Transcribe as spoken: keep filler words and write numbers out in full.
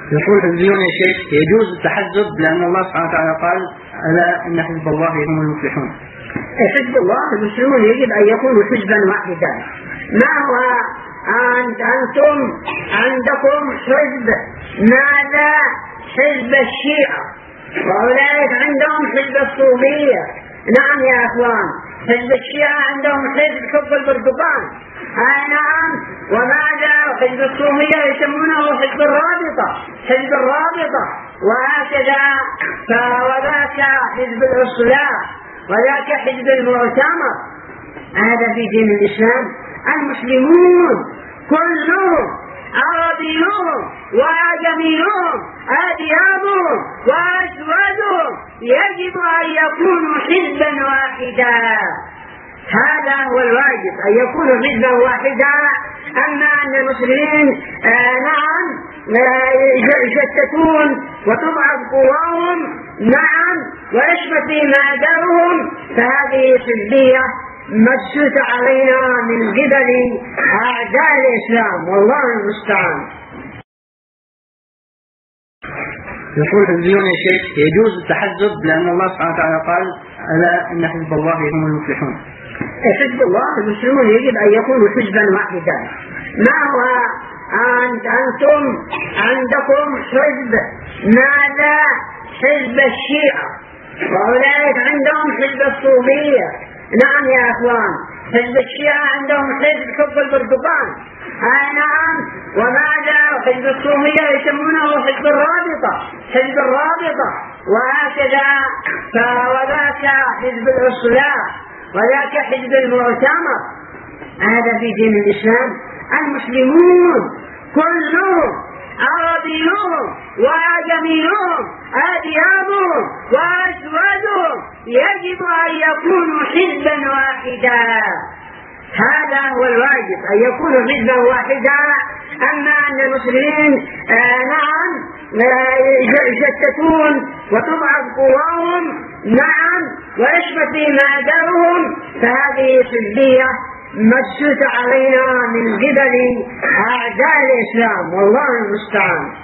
يقول حزبيون يا شيخ يجوز التحزب لأن الله سبحانه وتعالى قال ألا إن حزب الله هم المفلحون. حزب الله المسلمون يجب أن يكونوا حزبا واحدا. ما هو أنت أنتم عندكم حزب، ماذا؟ حزب الشيعة، وأولئك عندهم حزب الصوفية. نعم يا أخوان، حزب الشيعة عندهم حزب حب البرتقال، آه نعم. وماذا؟ حزب الصوفية يسمونه حزب الرابطة، حزب الرابطة، وهكذا. وذاك حزب الإصلاح، وذاك حزب المؤتمر. هذا في دين الإسلام. المسلمون كلهم، عربيهم وأعجميهم، أديابهم وأسودهم، يجب أن يكونوا حزبا واحدا. هذا هو الواجب، أن يكونوا حزبا واحدا. أما أن المسلمين آه نعم يشتتون وتضعف قواهم، نعم، ويشمت مادرهم، فهذه حزبية مجسوسة علينا من قبل أعداء الإسلام، والله المستعان. يقول حزبيون يا شيخ يجوز التحزب لأن الله سبحانه وتعالى قال ألا إن حزب الله هم المفلحون. حزب الله المسلمون يجب أن يكونوا حزبا واحدا. ما هو أنت أنتم عندكم حزب، ماذا؟ حزب الشيعة، وأولئك عندهم حزب الصوفية. نعم يا أخوان، حزب الشيعة عندهم حزب حب البرتقال، آه نعم. وماذا؟ حزب الصوفية يسمونه حزب الرابطة، حزب الرابطة، وهكذا. وذاك حزب الإصلاح، وذاك حزب المؤتمر. هذا في دين الإسلام. المسلمون كلهم، عربيهم وأعجميهم، أديابهم وأسودهم، يجب أن يكونوا حزبا واحدا. هذا هو الواجب، أن يكونوا حزبا واحدا. أما أن المسلمين آه نعم يشتتون وتضعف قواهم، نعم، ويشمت مادرهم، فهذه حزبية مجسوسة علينا من قبل أعداء الإسلام، والله المستعان.